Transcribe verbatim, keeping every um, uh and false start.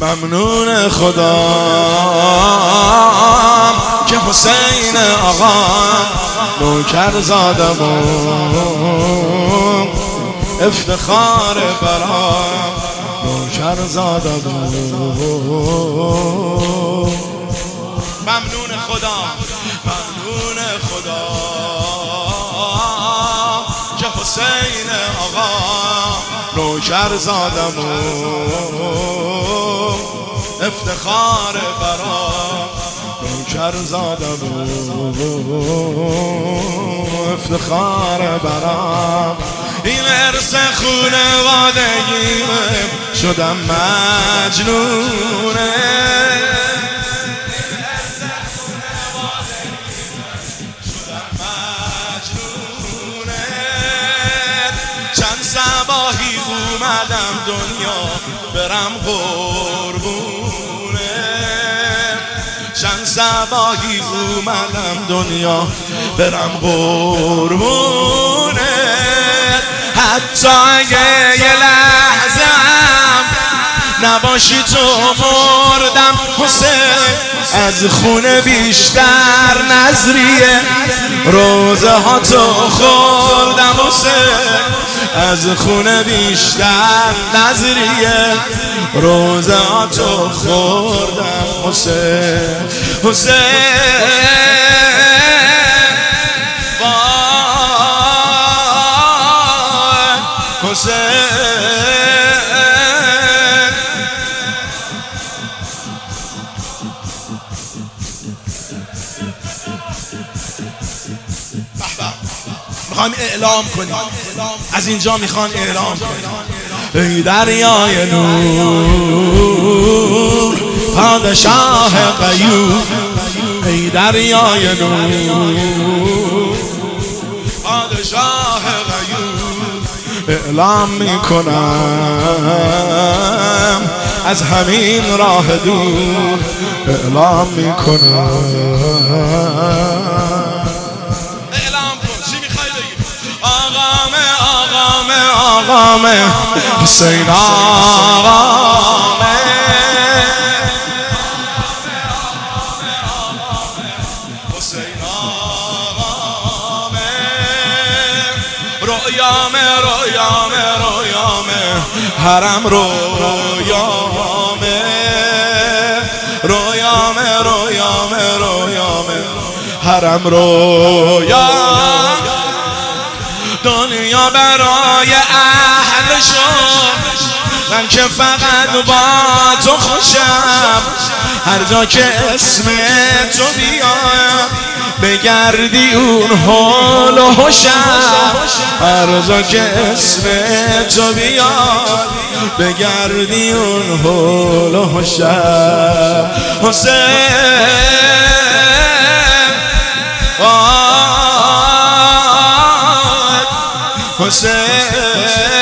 ممنون خدا که حسین آقا نوکر زادم و افتخار برام نوکر زادم. ممنون خدا ممنون خدا که حسین آقا نوکر زادم و افتخار برام نوکر زادم و افتخار برام. این ارث خونوادگیمه شدم مجنونه. چند صباحی اومدم دنیا برم قربونه. چند صباحی اومدم دنیا برم قربونه. حتی اگه یه لحظه هم نباشی تو مردم حسین. از خونه بیشتر نظریه روزه ها تو خوردم حسین. از خونه بیشتر نظریه روزه ها تو خوردم حسین. حسین میخوایم اعلام کنیم، از اینجا میخوان اعلام کنیم. ای دریای نور پادشاه غیور. ای دریای نور پادشاه غیور. اعلام میکنم از همین راه دور. اعلام میکنم. آقامه حسین آقامه حسین آقامه. رویامه رویامه رویامه حرم رویامه. رویامه رویامه رویامه حرم رویامه. دنیا برای اهل شد من که فقط با تو خوشم. هر جا که اسم تو بیاد بگردی اون حال و حشم. هر جا که اسم تو بیاد بگردی اون حال و حشم. حسین حسین